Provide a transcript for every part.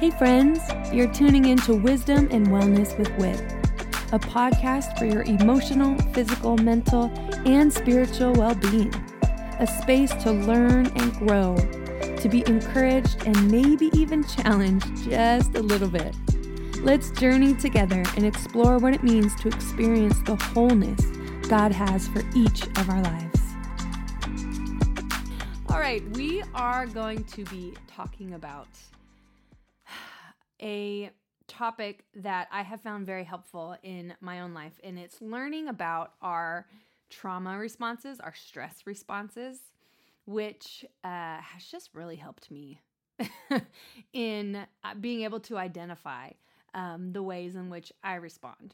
Hey friends, you're tuning into Wisdom and Wellness with Wit, a podcast for your emotional, physical, mental, and spiritual well-being. A space to learn and grow, to be encouraged and maybe even challenged just a little bit. Let's journey together and explore what it means to experience the wholeness God has for each of our lives. All right, we are going to be talking about a topic that I have found very helpful in my own life, and it's learning about our trauma responses, our stress responses, which has just really helped me in being able to identify the ways in which I respond.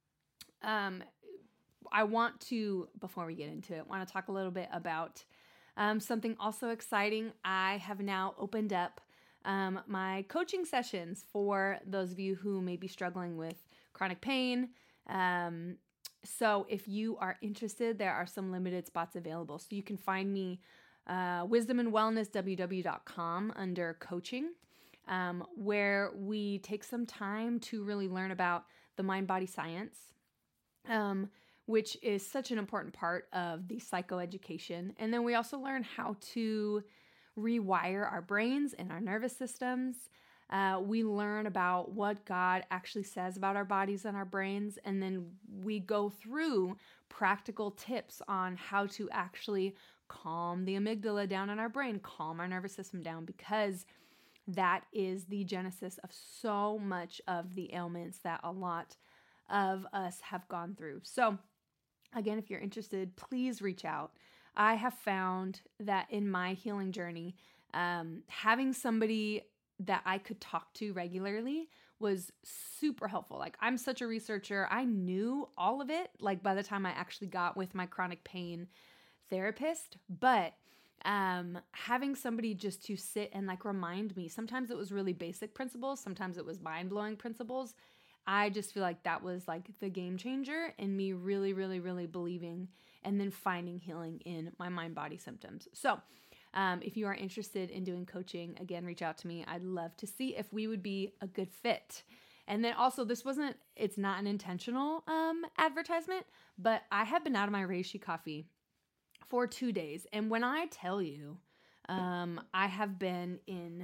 I want to, before we get into it, want to talk a little bit about something also exciting. I have now opened up my coaching sessions for those of you who may be struggling with chronic pain. So if you are interested, there are some limited spots available. So you can find me wisdomandwellnessww.com under coaching, where we take some time to really learn about the mind-body science, which is such an important part of the psychoeducation. And then we also learn how to rewire our brains and our nervous systems. We learn about what God actually says about our bodies and our brains, and then we go through practical tips on how to actually calm the amygdala down in our brain, calm our nervous system down, because that is the genesis of so much of the ailments that a lot of us have gone through. So again, if you're interested, please reach out. I have found that in my healing journey, having somebody that I could talk to regularly was super helpful. Like, I'm such a researcher. I knew all of it, like, by the time I actually got with my chronic pain therapist, but having somebody just to sit and like remind me, sometimes it was really basic principles, sometimes it was mind-blowing principles. I just feel like that was like the game changer in me really, really, really believing and then finding healing in my mind-body symptoms. So if you are interested in doing coaching, again, reach out to me. I'd love to see if we would be a good fit. And then also, it's not an intentional advertisement, but I have been out of my reishi coffee for 2 days. And when I tell you, I have been in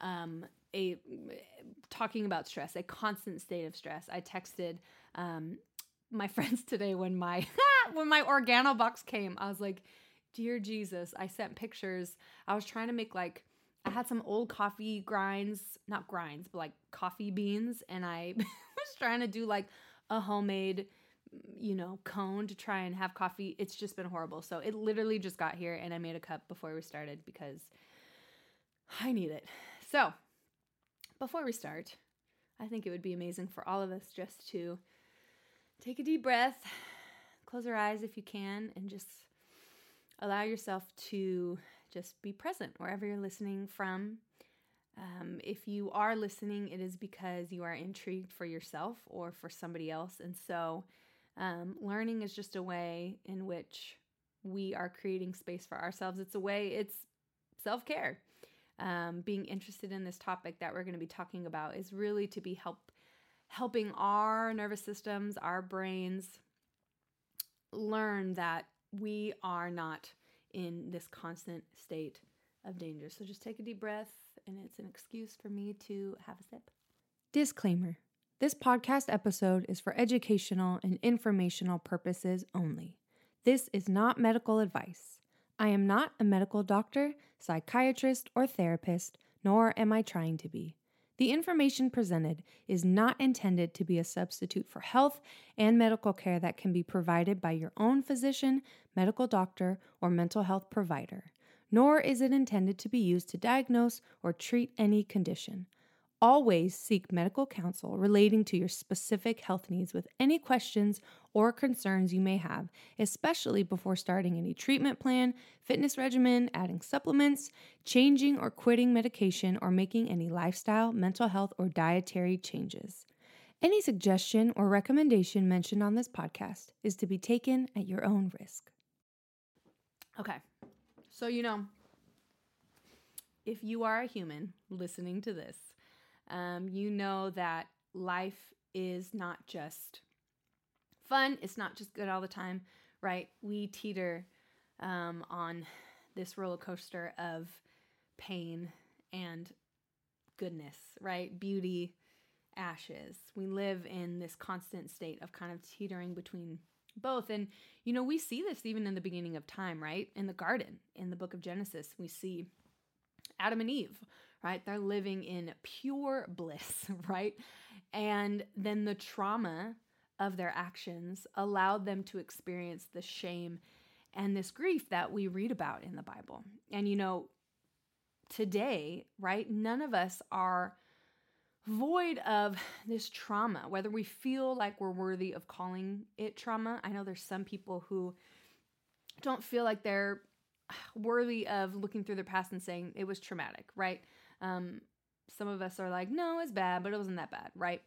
talking about stress, a constant state of stress. I texted my friends today when my when my Organo box came. I was like, dear Jesus, I sent pictures. I was trying to make I had some old coffee grinds, not grinds, but like coffee beans. And I was trying to do like a homemade, cone to try and have coffee. It's just been horrible. So it literally just got here and I made a cup before we started because I need it. So before we start, I think it would be amazing for all of us just to take a deep breath, close your eyes if you can, and just allow yourself to just be present wherever you're listening from. If you are listening, it is because you are intrigued for yourself or for somebody else. And so learning is just a way in which we are creating space for ourselves. It's self-care. Being interested in this topic that we're going to be talking about is really to be helping our nervous systems, our brains, learn that we are not in this constant state of danger. So just take a deep breath, and it's an excuse for me to have a sip. Disclaimer. This podcast episode is for educational and informational purposes only. This is not medical advice. I am not a medical doctor, psychiatrist, or therapist, nor am I trying to be. The information presented is not intended to be a substitute for health and medical care that can be provided by your own physician, medical doctor, or mental health provider, nor is it intended to be used to diagnose or treat any condition. Always seek medical counsel relating to your specific health needs with any questions or concerns you may have, especially before starting any treatment plan, fitness regimen, adding supplements, changing or quitting medication, or making any lifestyle, mental health, or dietary changes. Any suggestion or recommendation mentioned on this podcast is to be taken at your own risk. Okay, so if you are a human listening to this, you know that life is not just fun. It's not just good all the time, right? We teeter on this roller coaster of pain and goodness, right? Beauty, ashes. We live in this constant state of kind of teetering between both. And, we see this even in the beginning of time, right? In the garden, in the book of Genesis, we see Adam and Eve, right? They're living in pure bliss, right? And then the trauma of their actions allowed them to experience the shame and this grief that we read about in the Bible. And, today, right, none of us are void of this trauma, whether we feel like we're worthy of calling it trauma. I know there's some people who don't feel like they're worthy of looking through their past and saying it was traumatic, right? Some of us are like, no, it's bad, but it wasn't that bad, right?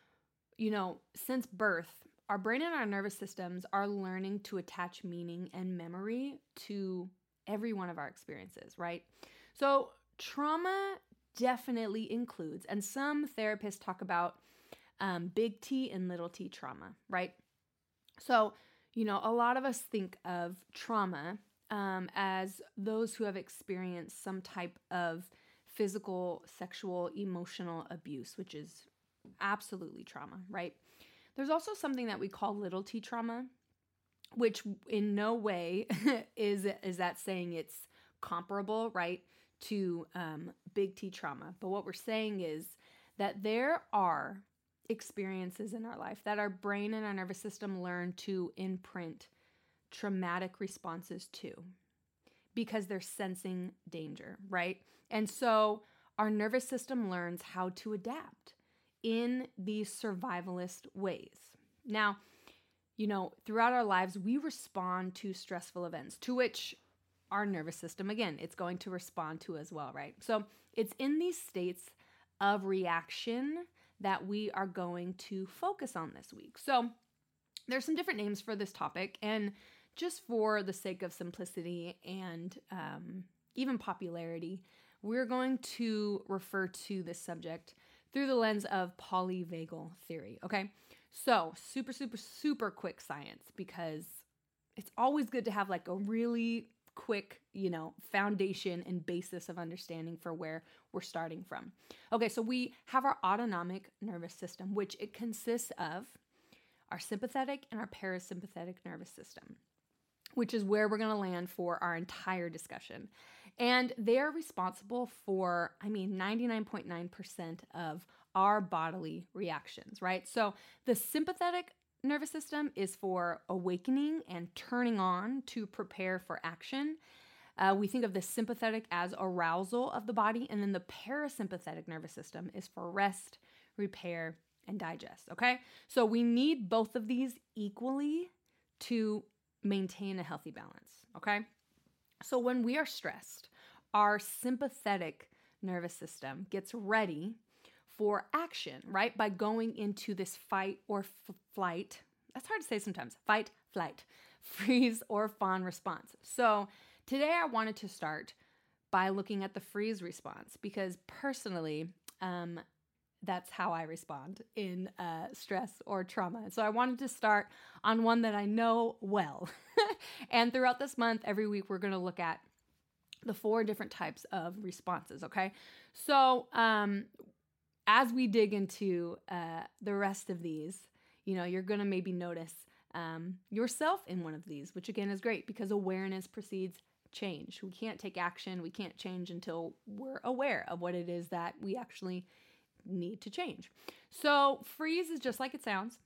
Since birth, our brain and our nervous systems are learning to attach meaning and memory to every one of our experiences, right? So trauma definitely includes, and some therapists talk about big T and little t trauma, right? So, a lot of us think of trauma as those who have experienced some type of physical, sexual, emotional abuse, which is absolutely trauma, right? There's also something that we call little t trauma, which in no way is that saying it's comparable, right, to big T trauma. But what we're saying is that there are experiences in our life that our brain and our nervous system learn to imprint traumatic responses to because they're sensing danger, right? And so our nervous system learns how to adapt in these survivalist ways. Now, throughout our lives, we respond to stressful events to which our nervous system, again, it's going to respond to as well, right? So it's in these states of reaction that we are going to focus on this week. So there's some different names for this topic, and just for the sake of simplicity and even popularity, we're going to refer to this subject through the lens of polyvagal theory, okay? So super, super, super quick science, because it's always good to have like a really quick, foundation and basis of understanding for where we're starting from. Okay, so we have our autonomic nervous system, which it consists of our sympathetic and our parasympathetic nervous system, which is where we're going to land for our entire discussion. And they are responsible for, 99.9% of our bodily reactions, right? So the sympathetic nervous system is for awakening and turning on to prepare for action. We think of the sympathetic as arousal of the body, and then the parasympathetic nervous system is for rest, repair, and digest, okay? So we need both of these equally to maintain a healthy balance, okay? So when we are stressed, our sympathetic nervous system gets ready for action, right? By going into this fight or flight. That's hard to say sometimes. Fight, flight, freeze, or fawn response. So today I wanted to start by looking at the freeze response, because personally, that's how I respond in stress or trauma. So I wanted to start on one that I know well. And throughout this month, every week, we're going to look at the 4 different types of responses, okay? So as we dig into the rest of these, you're going to maybe notice yourself in one of these, which again is great because awareness precedes change. We can't take action. We can't change until we're aware of what it is that we actually need to change. So freeze is just like it sounds.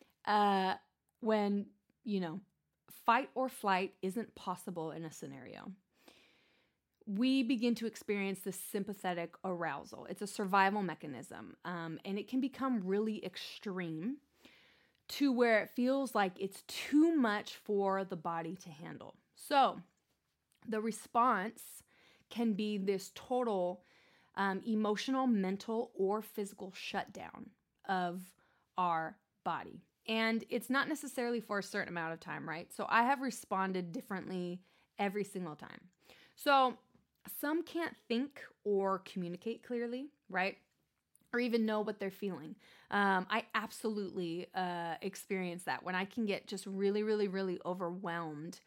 When, fight or flight isn't possible in a scenario, we begin to experience this sympathetic arousal. It's a survival mechanism, and it can become really extreme to where it feels like it's too much for the body to handle. So the response can be this total emotional, mental, or physical shutdown of our body. And it's not necessarily for a certain amount of time, right? So I have responded differently every single time. So some can't think or communicate clearly, right? or even know what they're feeling. I absolutely experience that when I can get just really, really, really overwhelmed.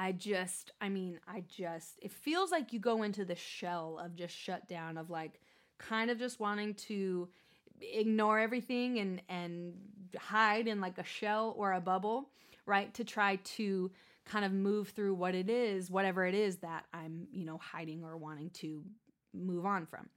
It feels like you go into the shell of just shut down, of like kind of just wanting to ignore everything and hide in like a shell or a bubble, right? To try to kind of move through what it is, whatever it is that I'm, hiding or wanting to move on from.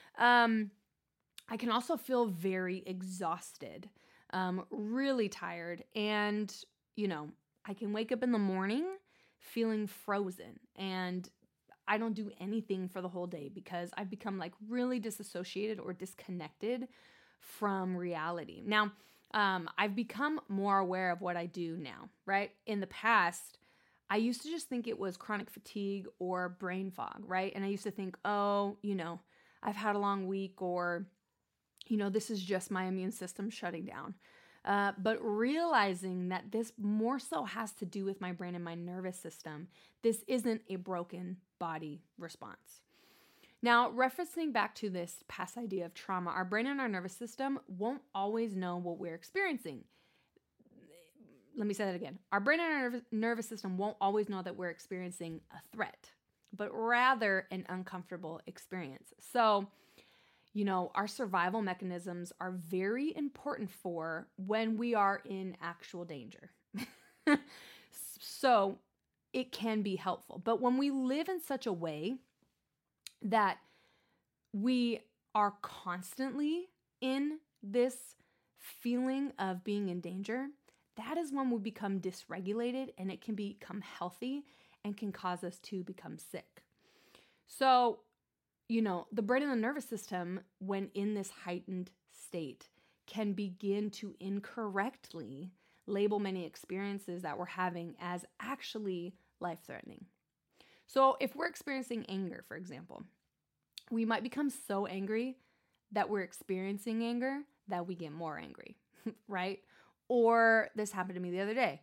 I can also feel very exhausted, really tired. And, I can wake up in the morning feeling frozen, and I don't do anything for the whole day because I've become like really disassociated or disconnected from reality. Now, I've become more aware of what I do now, right? In the past, I used to just think it was chronic fatigue or brain fog, right? And I used to think, oh, I've had a long week, or, this is just my immune system shutting down. But realizing that this more so has to do with my brain and my nervous system. This isn't a broken body response. Now, referencing back to this past idea of trauma, our brain and our nervous system won't always know what we're experiencing. Let me say that again. Our brain and our nervous system won't always know that we're experiencing a threat, but rather an uncomfortable experience. So, our survival mechanisms are very important for when we are in actual danger. So it can be helpful. But when we live in such a way that we are constantly in this feeling of being in danger, that is when we become dysregulated, and it can become healthy and can cause us to become sick. So, the brain and the nervous system, when in this heightened state, can begin to incorrectly label many experiences that we're having as actually life-threatening. So if we're experiencing anger, for example, we might become so angry that we're experiencing anger that we get more angry, right? Or this happened to me the other day.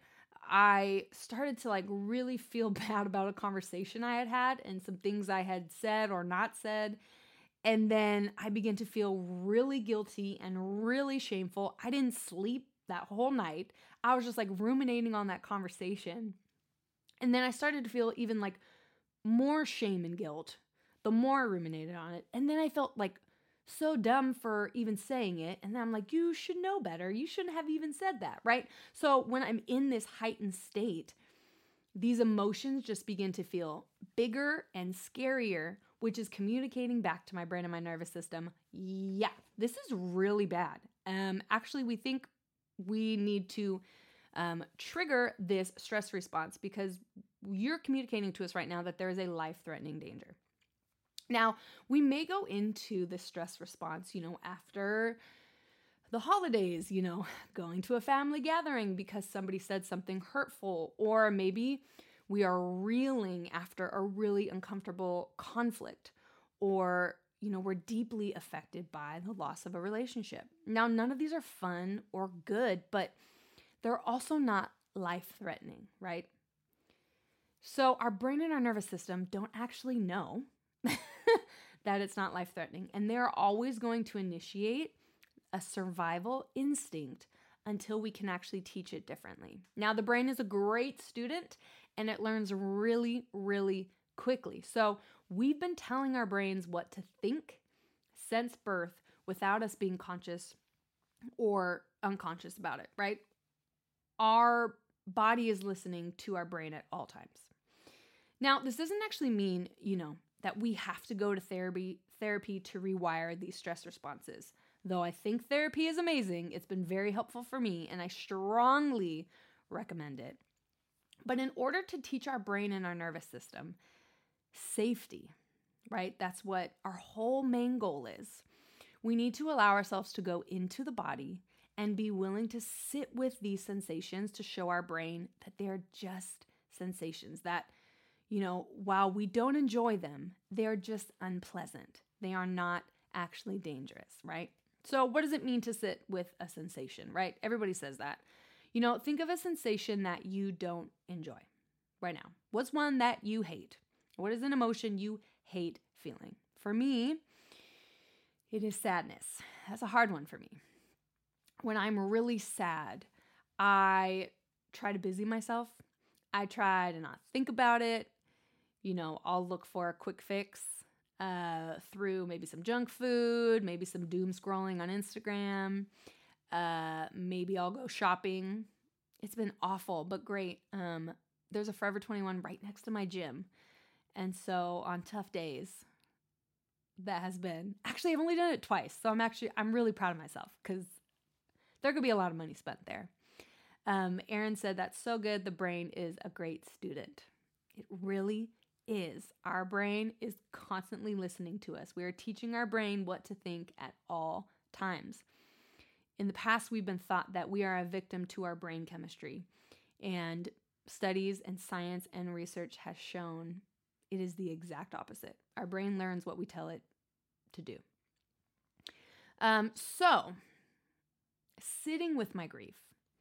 I started to like really feel bad about a conversation I had had and some things I had said or not said. And then I began to feel really guilty and really shameful. I didn't sleep that whole night. I was just like ruminating on that conversation. And then I started to feel even like more shame and guilt the more I ruminated on it. And then I felt like so dumb for even saying it. And then I'm like, you should know better. You shouldn't have even said that, right? So when I'm in this heightened state, these emotions just begin to feel bigger and scarier, which is communicating back to my brain and my nervous system. Yeah, this is really bad. Actually, we think we need to trigger this stress response because you're communicating to us right now that there is a life-threatening danger. Now, we may go into the stress response, after the holidays, going to a family gathering because somebody said something hurtful, or maybe we are reeling after a really uncomfortable conflict, or, we're deeply affected by the loss of a relationship. Now, none of these are fun or good, but they're also not life-threatening, right? So our brain and our nervous system don't actually know that it's not life-threatening. And they're always going to initiate a survival instinct until we can actually teach it differently. Now, the brain is a great student and it learns really, really quickly. So we've been telling our brains what to think since birth without us being conscious or unconscious about it, right? Our body is listening to our brain at all times. Now, this doesn't actually mean, that we have to go to therapy to rewire these stress responses. Though I think therapy is amazing, it's been very helpful for me, and I strongly recommend it. But in order to teach our brain and our nervous system safety, right? That's what our whole main goal is. We need to allow ourselves to go into the body and be willing to sit with these sensations to show our brain that they're just sensations, that while we don't enjoy them, they're just unpleasant. They are not actually dangerous, right? So what does it mean to sit with a sensation, right? Everybody says that. Think of a sensation that you don't enjoy right now. What's one that you hate? What is an emotion you hate feeling? For me, It is sadness. That's a hard one for me. When I'm really sad, I try to busy myself. I try to not think about it. I'll look for a quick fix through maybe some junk food, maybe some doom scrolling on Instagram. Maybe I'll go shopping. It's been awful, but great. There's a Forever 21 right next to my gym. And so on tough days, that has been, actually, I've only done it twice. So I'm really proud of myself because there could be a lot of money spent there. Aaron said, that's so good. The brain is a great student. It really is. Our brain is constantly listening to us. We are teaching our brain what to think at all times. In the past, we've been thought that we are a victim to our brain chemistry. And studies and science and research has shown it is the exact opposite. Our brain learns what we tell it to do. So, sitting with my grief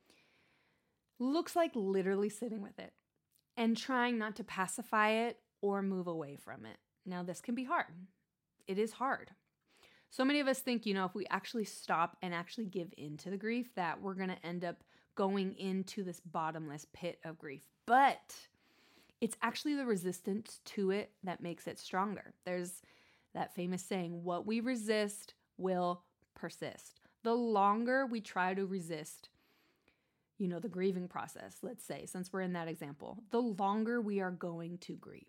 looks like literally sitting with it and trying not to pacify it or move away from it. Now, this can be hard. It is hard. So many of us think, if we actually stop and actually give in to the grief, that we're going to end up going into this bottomless pit of grief. But it's actually the resistance to it that makes it stronger. There's that famous saying, what we resist will persist. The longer we try to resist, the grieving process, let's say, since we're in that example, the longer we are going to grieve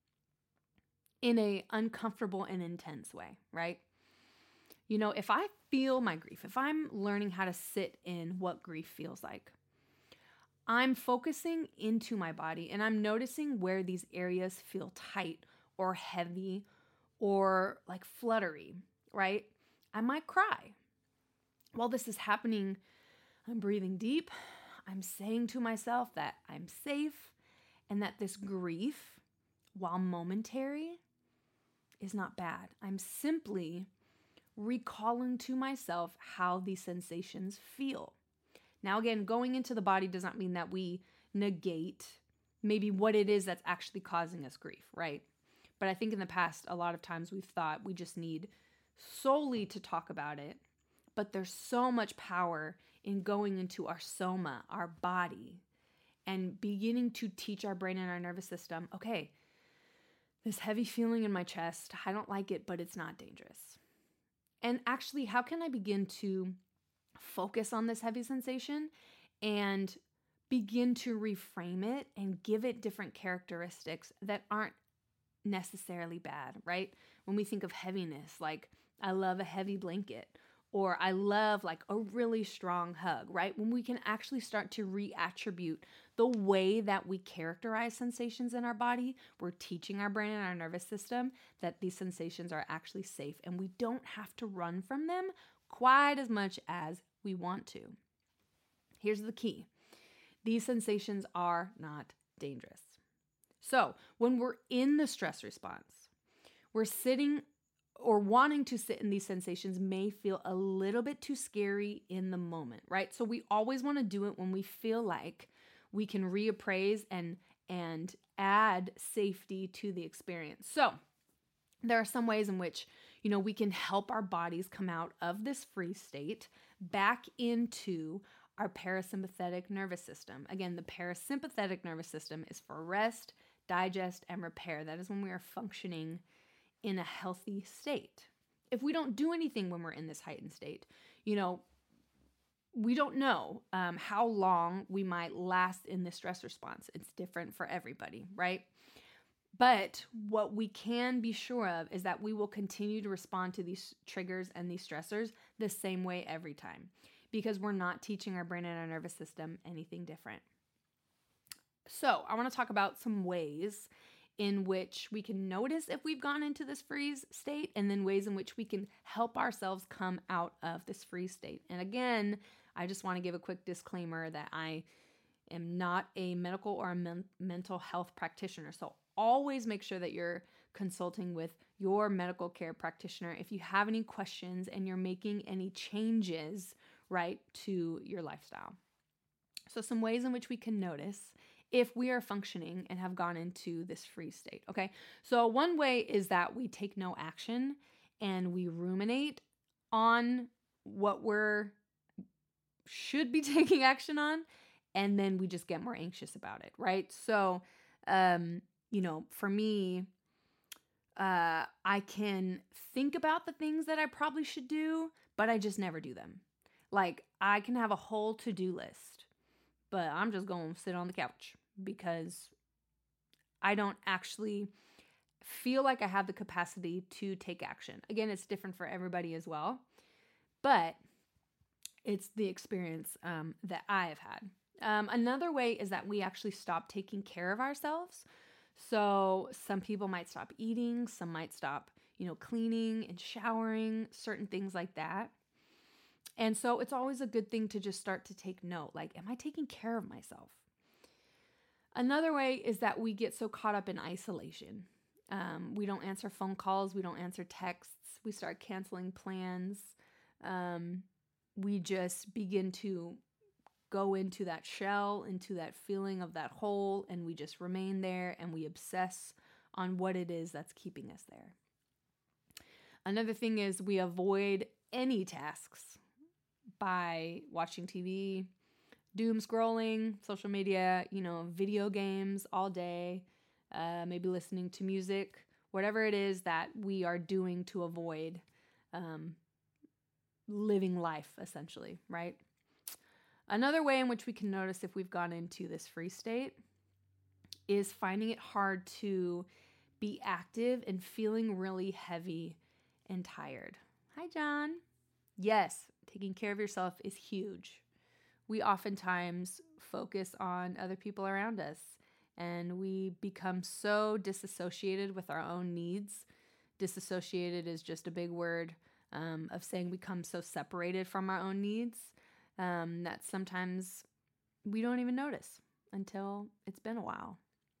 in a uncomfortable and intense way, right? If I feel my grief, if I'm learning how to sit in what grief feels like, I'm focusing into my body and I'm noticing where these areas feel tight or heavy or like fluttery, right? I might cry. While this is happening, I'm breathing deep. I'm saying to myself that I'm safe and that this grief, while momentary, is not bad. I'm simply recalling to myself how these sensations feel. Now, again, going into the body does not mean that we negate maybe what it is that's actually causing us grief, right? But I think in the past, a lot of times we've thought we just need solely to talk about it. But there's so much power in going into our soma, our body, and beginning to teach our brain and our nervous system, okay, this heavy feeling in my chest, I don't like it, but it's not dangerous. And actually, how can I begin to focus on this heavy sensation and begin to reframe it and give it different characteristics that aren't necessarily bad, right? When we think of heaviness, like I love a heavy blanket, or I love like a really strong hug, right? When we can actually start to reattribute the way that we characterize sensations in our body, we're teaching our brain and our nervous system that these sensations are actually safe and we don't have to run from them quite as much as we want to. Here's the key. These sensations are not dangerous. So when we're in the stress response, we're sitting or wanting to sit in these sensations may feel a little bit too scary in the moment, right? So we always want to do it when we feel like we can reappraise and add safety to the experience. So there are some ways in which, we can help our bodies come out of this freeze state back into our parasympathetic nervous system. Again, the parasympathetic nervous system is for rest, digest, and repair. That is when we are functioning in a healthy state. If we don't do anything when we're in this heightened state, we don't know how long we might last in this stress response. It's different for everybody, right? But what we can be sure of is that we will continue to respond to these triggers and these stressors the same way every time because we're not teaching our brain and our nervous system anything different. So I want to talk about some ways in which we can notice if we've gone into this freeze state and then ways in which we can help ourselves come out of this freeze state. And again, I just want to give a quick disclaimer that I am not a medical or a mental health practitioner. So always make sure that you're consulting with your medical care practitioner if you have any questions and you're making any changes, right, to your lifestyle. So some ways in which we can notice if we are functioning and have gone into this freeze state, okay? So one way is that we take no action and we ruminate on what we're should be taking action on, and then we just get more anxious about it, right? So, for me, I can think about the things that I probably should do, but I just never do them. Like, I can have a whole to-do list, but I'm just going to sit on the couch because I don't actually feel like I have the capacity to take action. Again, it's different for everybody as well, but it's the experience that I have had. Another way is that we actually stop taking care of ourselves. So some people might stop eating, some might stop, cleaning and showering, certain things like that. And so it's always a good thing to just start to take note, like, am I taking care of myself? Another way is that we get so caught up in isolation. We don't answer phone calls, we don't answer texts, we start canceling plans. We just begin to go into that shell, into that feeling of that hole, and we just remain there and we obsess on what it is that's keeping us there. Another thing is we avoid any tasks by watching TV, doom scrolling, social media, video games all day, maybe listening to music, whatever it is that we are doing to avoid living life, essentially, right? Another way in which we can notice if we've gone into this free state is finding it hard to be active and feeling really heavy and tired. Hi, John. Yes, taking care of yourself is huge. We oftentimes focus on other people around us, and we become so disassociated with our own needs. Disassociated is just a big word of saying we become so separated from our own needs that sometimes we don't even notice until it's been a while.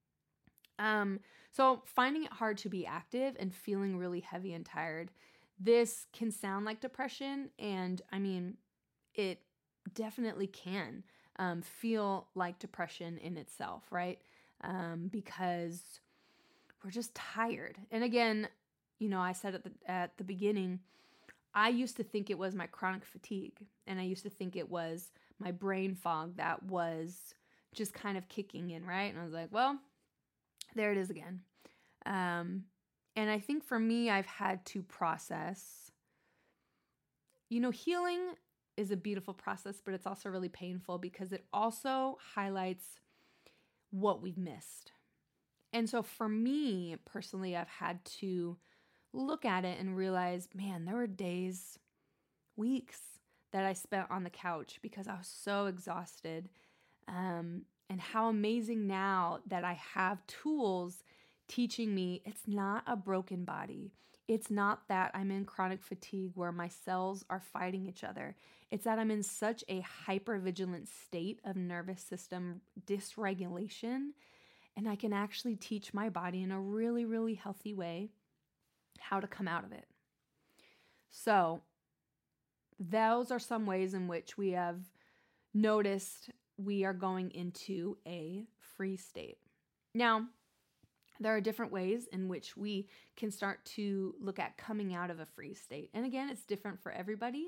So finding it hard to be active and feeling really heavy and tired, this can sound like depression, and it definitely can feel like depression in itself, right? Because we're just tired. And again, I said at the beginning, I used to think it was my chronic fatigue, and I used to think it was my brain fog that was just kind of kicking in, right? And I was like, well, there it is again. And I think for me, I've had to process, healing is a beautiful process, but it's also really painful because it also highlights what we've missed. And so for me personally, I've had to look at it and realize, man, there were days, weeks that I spent on the couch because I was so exhausted. And how amazing now that I have tools teaching me it's not a broken body. It's not that I'm in chronic fatigue where my cells are fighting each other. It's that I'm in such a hypervigilant state of nervous system dysregulation, and I can actually teach my body in a really, really healthy way how to come out of it. So those are some ways in which we have noticed we are going into a free state. Now, there are different ways in which we can start to look at coming out of a free state. And again, it's different for everybody.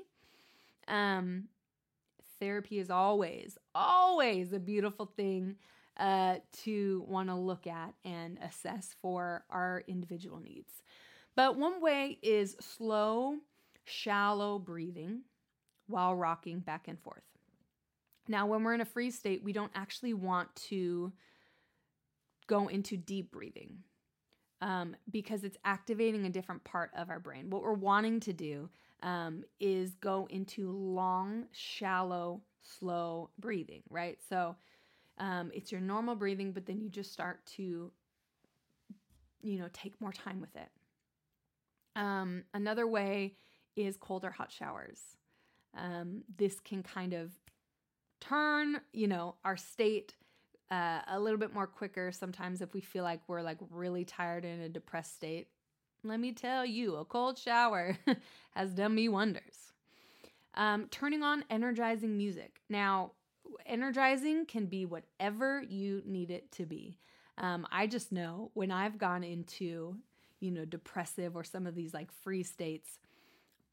Therapy is always a beautiful thing to want to look at and assess for our individual needs. But one way is slow, shallow breathing while rocking back and forth. Now, when we're in a freeze state, we don't actually want to go into deep breathing because it's activating a different part of our brain. What we're wanting to do is go into long, shallow, slow breathing, right? So it's your normal breathing, but then you just start to, take more time with it. Another way is cold or hot showers. This can kind of turn, our state a little bit more quicker sometimes if we feel like we're really tired and in a depressed state. Let me tell you, a cold shower has done me wonders. Turning on energizing music. Now, energizing can be whatever you need it to be. I just know when I've gone into, depressive or some of these freeze states,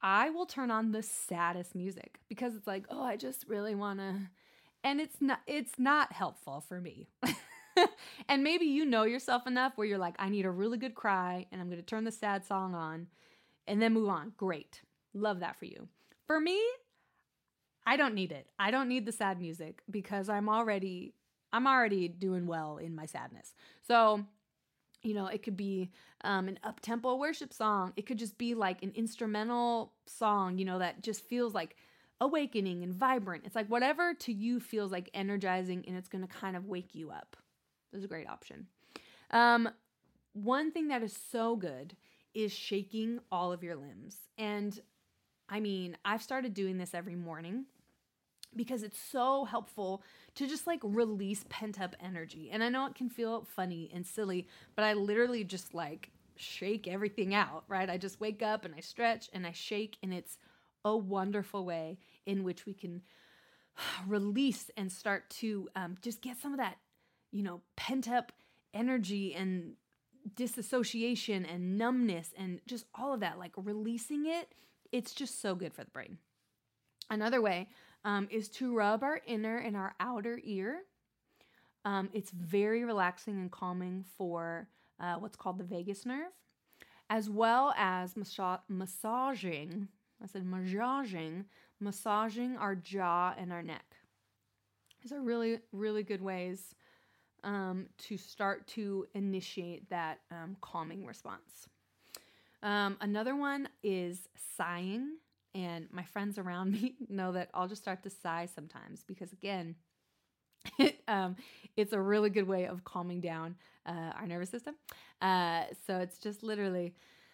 I will turn on the saddest music because it's like, oh, I just really want to, and it's not helpful for me. And maybe you know yourself enough where you're like, I need a really good cry and I'm going to turn the sad song on and then move on. Great. Love that for you. For me, I don't need it. I don't need the sad music because I'm already doing well in my sadness. So, it could be an up-tempo worship song. It could just be like an instrumental song, that just feels like awakening and vibrant. It's like whatever to you feels like energizing and it's going to kind of wake you up. This is a great option. One thing that is so good is shaking all of your limbs. And I mean, I've started doing this every morning because it's so helpful to just like release pent up energy. And I know it can feel funny and silly, but I literally just like shake everything out, right? I just wake up and I stretch and I shake, and it's a wonderful way in which we can release and start to just get some of that, pent up energy and disassociation and numbness and just all of that, like releasing it. It's just so good for the brain. Another way is to rub our inner and our outer ear. It's very relaxing and calming for what's called the vagus nerve, as well as massaging. I said massaging our jaw and our neck. These are really, really good ways to start to initiate that calming response. Another one is sighing. And my friends around me know that I'll just start to sigh sometimes because, again, it's a really good way of calming down our nervous system. So it's just literally,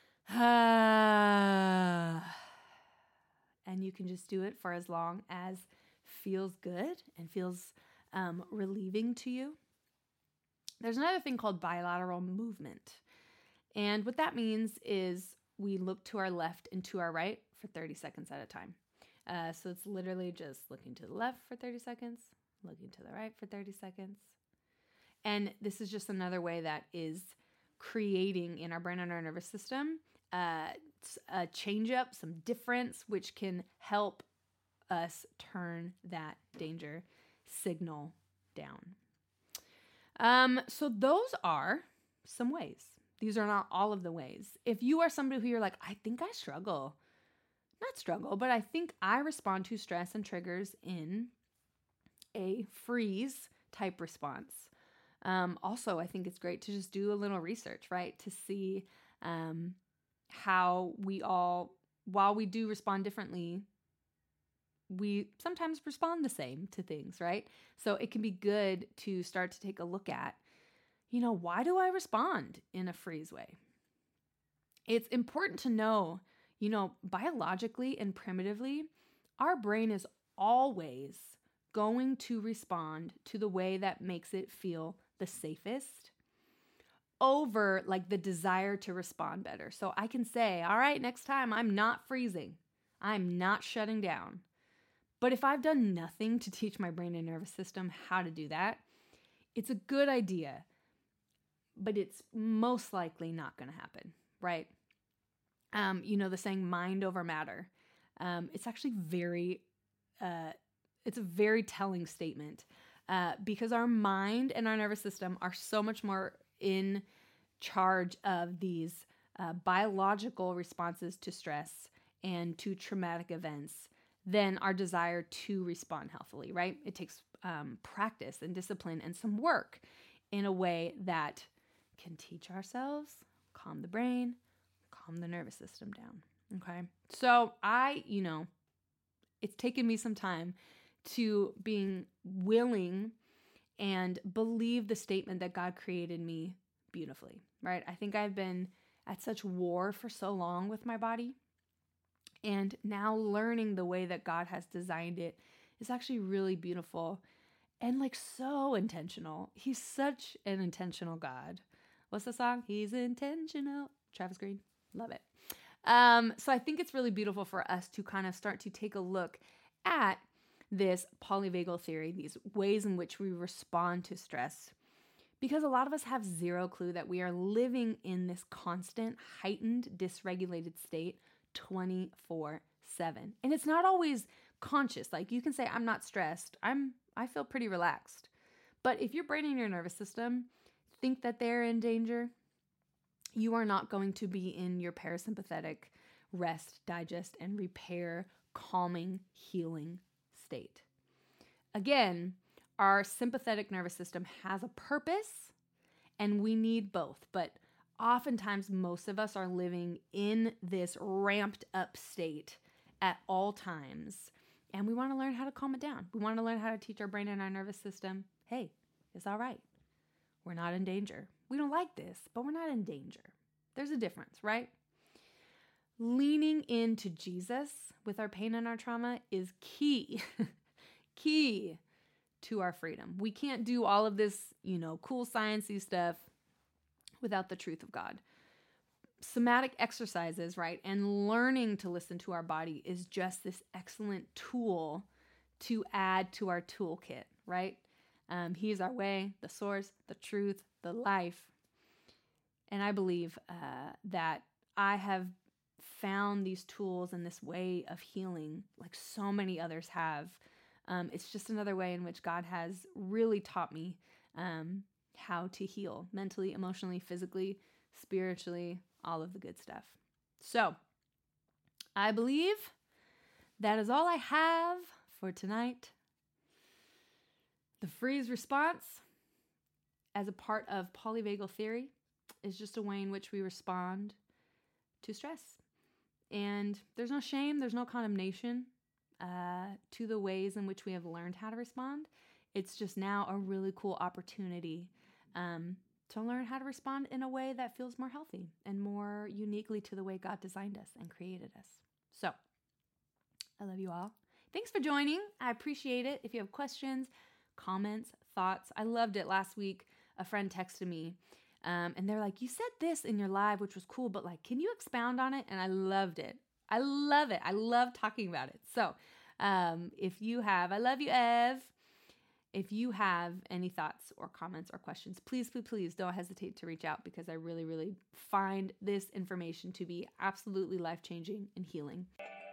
and you can just do it for as long as feels good and feels relieving to you. There's another thing called bilateral movement. And what that means is we look to our left and to our right for 30 seconds at a time. So it's literally just looking to the left for 30 seconds, looking to the right for 30 seconds. And this is just another way that is creating in our brain and our nervous system a change up, some difference, which can help us turn that danger signal down. So those are some ways. These are not all of the ways. If you are somebody who you're like, I think I struggle, not struggle, but I think I respond to stress and triggers in a freeze type response. Also, I think it's great to just do a little research, right? To see how we all, while we do respond differently, we sometimes respond the same to things, right? So it can be good to start to take a look at, why do I respond in a freeze way? It's important to know, biologically and primitively, our brain is always going to respond to the way that makes it feel the safest over like the desire to respond better. So I can say, all right, next time I'm not freezing. I'm not shutting down. But if I've done nothing to teach my brain and nervous system how to do that, it's a good idea, but it's most likely not going to happen, right? The saying mind over matter. It's actually it's a very telling statement because our mind and our nervous system are so much more in charge of these biological responses to stress and to traumatic events than our desire to respond healthily, right? It takes practice and discipline and some work in a way that can teach ourselves, calm the brain, calm the nervous system down, okay? So it's taken me some time to being willing and believe the statement that God created me beautifully, right? I think I've been at such war for so long with my body, and now learning the way that God has designed it is actually really beautiful and like so intentional. He's such an intentional God. What's the song? He's intentional. Travis Green. Love it. So I think it's really beautiful for us to kind of start to take a look at this polyvagal theory, these ways in which we respond to stress, because a lot of us have zero clue that we are living in this constant, heightened, dysregulated state 24/7. And it's not always conscious. Like you can say, I'm not stressed. I feel pretty relaxed. But if your brain and your nervous system think that they're in danger, you are not going to be in your parasympathetic rest, digest, and repair, calming, healing state. Again, our sympathetic nervous system has a purpose and we need both. But oftentimes, most of us are living in this ramped up state at all times. And we want to learn how to calm it down. We want to learn how to teach our brain and our nervous system, hey, it's all right. We're not in danger. We don't like this, but we're not in danger. There's a difference, right? Leaning into Jesus with our pain and our trauma is key, key to our freedom. We can't do all of this, cool sciencey stuff without the truth of God. Somatic exercises, right? And learning to listen to our body is just this excellent tool to add to our toolkit, right? He is our way, the source, the truth, the life. And I believe that I have found these tools and this way of healing like so many others have. It's just another way in which God has really taught me how to heal mentally, emotionally, physically, spiritually, all of the good stuff. So I believe that is all I have for tonight. The freeze response as a part of polyvagal theory is just a way in which we respond to stress. And there's no shame, there's no condemnation to the ways in which we have learned how to respond. It's just now a really cool opportunity to learn how to respond in a way that feels more healthy and more uniquely to the way God designed us and created us. So, I love you all. Thanks for joining. I appreciate it. If you have questions, comments, thoughts, I loved it last week. A friend texted me and they're like, you said this in your live, which was cool, but like, can you expound on it? And I loved it. I love it. I love talking about it. So if you have, I love you, Ev. If you have any thoughts or comments or questions, please, please, please don't hesitate to reach out because I really, really find this information to be absolutely life-changing and healing.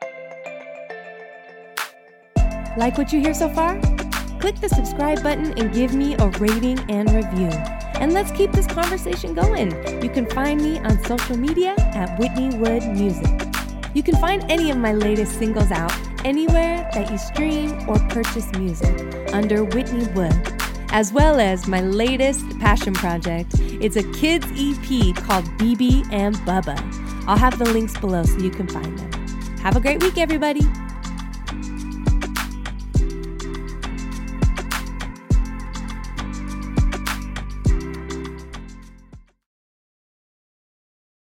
Like what you hear so far? Click the subscribe button and give me a rating and review. And let's keep this conversation going. You can find me on social media at Whitney Wood Music. You can find any of my latest singles out anywhere that you stream or purchase music under Whitney Wood, as well as my latest passion project. It's a kids EP called BB and Bubba. I'll have the links below so you can find them. Have a great week, everybody.